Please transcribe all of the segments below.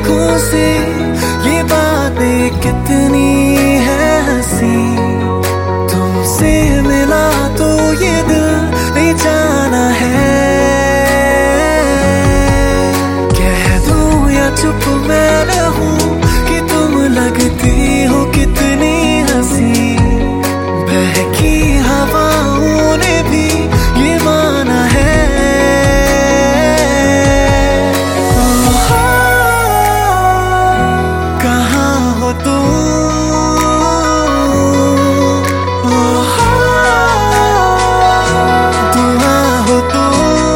आँखों से ये बातें कितनी है हंसी, तुमसे मिला तो ये दिल बेचाना है। कह दूं या चुप मैं रहूं कि तुम लगती हो कितनी हंसी, बहकी हवाओं ने भी ये माना है। कहाँ हो तुम, दुआ हो तुम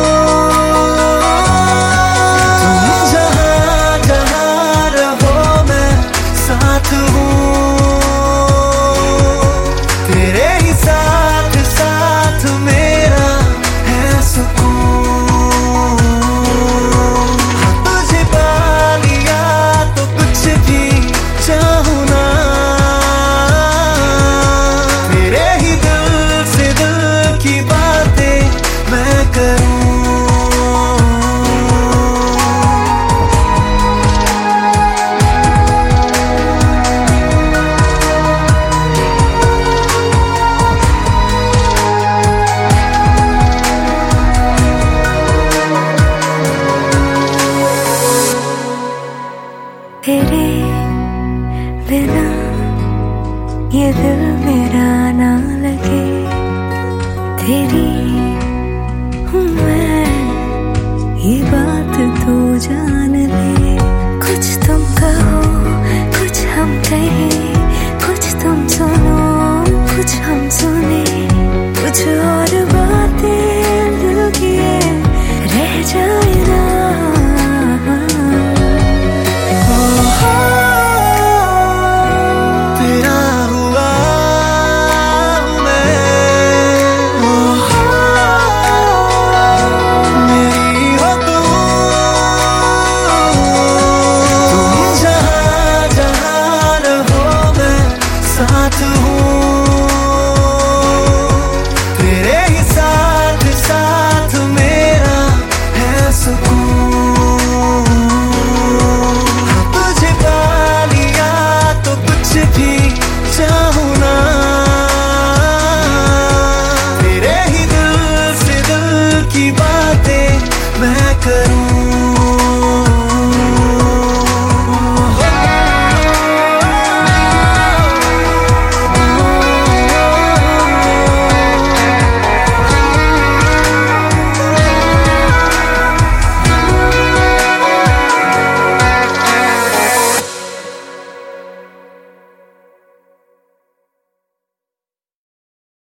जहाँ जहाँ रहो मैं साथ हूँ, तेरे ही साथ साथ मेरा है सुकून। तुझे पा लिया तो कुछ भी चाहूँ ना, तेरे ही दिल से दिल की बातें मैं करूँ। तेरे बिना ये दिल मेरा ना लगे, तेरी हूँ मैं ये बात तो जान ले। कुछ तुम कहो कुछ हम कहें, कुछ तुम सुनो कुछ हम सुने, कुछ और बातें दिल की रह जाए ना। तेरा हुआ मैं, मेरी हो तुम जहाँ जहाँ रहो मैं साथ हूँ, तेरे ही साथ साथ मेरा है सुकून। तुझे पा लिया तो कुछ भी चाहूँ ना, तेरे ही दिल से दिल की बातें मैं करूँ।